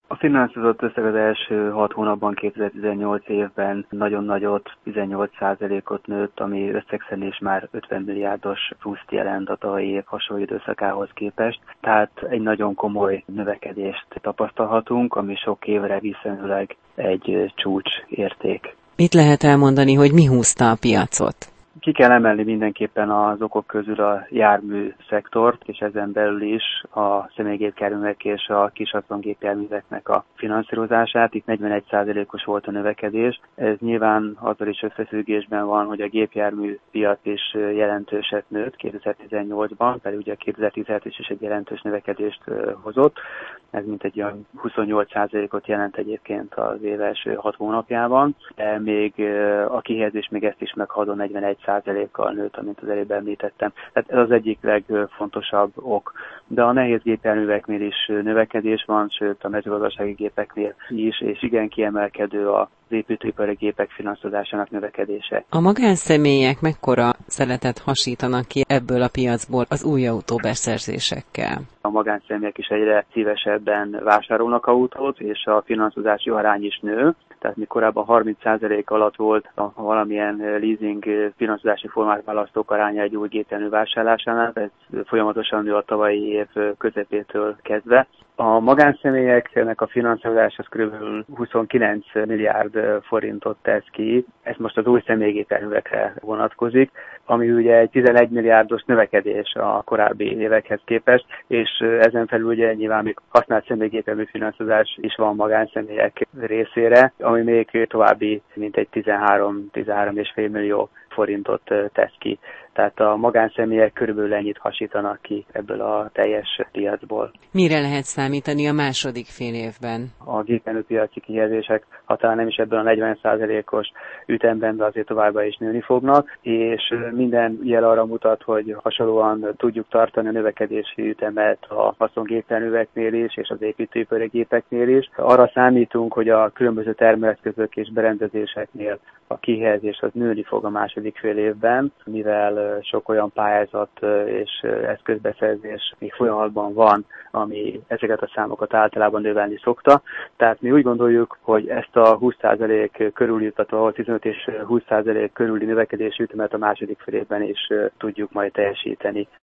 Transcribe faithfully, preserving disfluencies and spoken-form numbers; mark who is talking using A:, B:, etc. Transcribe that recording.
A: A finanszírozott összeg az első hat hónapban kétezer-tizennyolc évben nagyon nagyot, tizennyolc százalékot nőtt, ami összeg szerint is már ötven milliárdos pluszt jelent a tavalyi év hasonló időszakához képest. Tehát egy nagyon komoly növekedést tapasztalhatunk, ami sok évre viszonylag egy csúcs érték.
B: Mit lehet elmondani, hogy mi húzta a piacot?
A: Ki kell emelni mindenképpen az okok közül a jármű szektort, és ezen belül is a személygépjárművek és a kis haszongépjárműveknek a finanszírozását. Itt negyvenegy százalékos volt a növekedés. Ez nyilván azzal is összefüggésben van, hogy a gépjármű piac is jelentőset nőtt kétezer-tizennyolcban, pedig ugye kétezer-tizenhet is egy jelentős növekedést hozott. Ez mintegy olyan huszonnyolc százalékot jelent egyébként az év első hat hónapjában, de még a kihelyezés még ezt is meghaladó negyvenegy százalékkal nőtt, amint az előbb említettem. Tehát ez az egyik legfontosabb ok. De a nehéz gépjárműveknél is növekedés van, sőt a mezőgazdasági gépeknél is, és igen kiemelkedő az építőipari gépek finanszírozásának növekedése.
B: A magánszemélyek mekkora szeletet hasítanak ki ebből a piacból az új autóbeszerzésekkel?
A: A magánszemélyek is egyre szívesebben vásárolnak autót, és a finanszírozási arány is nő. Tehát mi korábban harminc százalék alatt volt a valamilyen leasing finanszírozási formát választók aránya egy új gépjármű vásárlásánál, ez folyamatosan nő a tavalyi év közepétől kezdve. A magánszemélyeknek a finanszírozás az kb. huszonkilenc milliárd forintot tesz ki, ez most az új személygépjárművekre vonatkozik, ami ugye egy tizenegy milliárdos növekedés a korábbi évekhez képest, és ezen felül ugye nyilván még használt személygépjármű finanszírozás is van magánszemélyek részére, ami még további mintegy tizenhárom-tizenhárom egész öt millió forintot tesz ki. Tehát a magánszemélyek körülbelül ennyit hasítanak ki ebből a teljes piacból.
B: Mire lehet számítani a második fél évben?
A: A gépjárműpiaci kihelyezések, ha talán nem is ebben a negyven százalékos ütemben, de azért továbbá is nőni fognak, és minden jel arra mutat, hogy hasonlóan tudjuk tartani a növekedési ütemet a haszongépjárműveknél is, és az építőipari gépeknél is. Arra számítunk, hogy a különböző termelőeszközök és berendezéseknél a kihelyezés az nőni fog a második fél évben, mivel sok olyan pályázat és eszközbeszerzés még folyamatban van, ami ezeket a számokat általában növelni szokta. Tehát mi úgy gondoljuk, hogy ezt a húsz százalék körüli, tehát tizenöt és húsz százalék körüli növekedési ütemet a második fél évben is tudjuk majd teljesíteni.